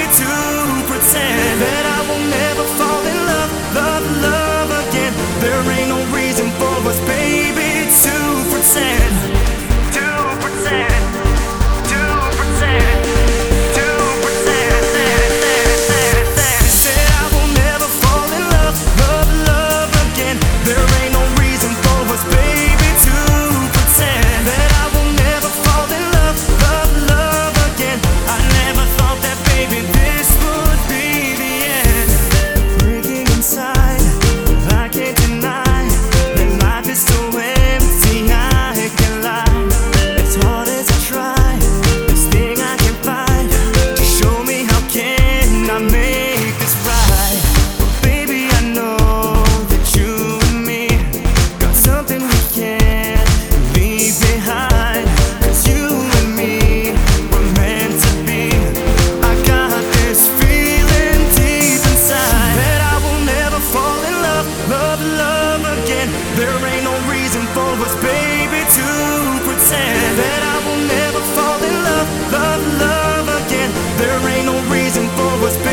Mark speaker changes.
Speaker 1: to pretend that I will never fall in love, love again. There ain't no reason for us, baby, to pretend, to pretend, to pretend, to pretend. Said I will never fall in love, love again. There ain't no reason for us, baby, to pretend that I will never fall in love, love again. I never thought that, baby, this would be the end. Breaking inside, I can't deny that life is so empty, I can lie. As hard as I try, this thing I can find to show me how can I make this right. Baby, I know that you and me got something we can't leave behind. 'Cause you and me were meant to be. I got this feeling deep inside that I will never fall in love, love again. There ain't no reason for us, baby, to pretend that I will never fall in love, love again. There ain't no reason for us, baby.